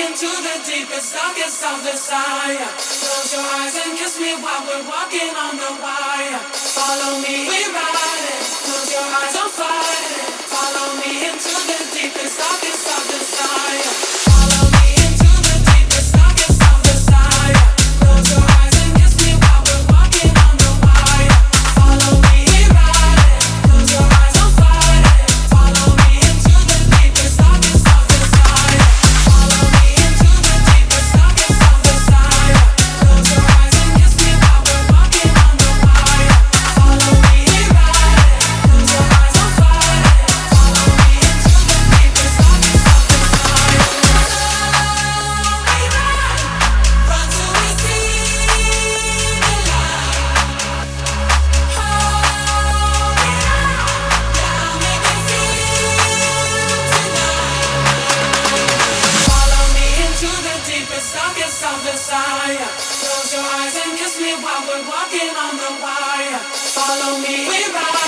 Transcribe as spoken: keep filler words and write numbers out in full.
into the deepest, darkest of desire. Close your eyes and kiss me while we're walking on the wire. Follow me, we ride it. Close your eyes, I'm fighting. Follow me into the deepest, darkest of desire. Follow me into the deepest, darkest of desire. Close your eyes and kiss me while we're walking on the wire. Follow me, we ride it. Close your eyes, I'm fighting. Follow me into the deepest, darkest of desire. Follow me into the deepest, darkest of desire. Close your eyes and kiss me while we're walking on the wire. Follow me, we ride it. Close your eyes, I'm fighting. Follow me into the deepest, darkest of desire. We ride, run till we see the light. Hold me out, now make me feel tonight. Follow me into the deepest, darkest of desire. Close your eyes and kiss me while we're walking on the wire. Follow me, we ride.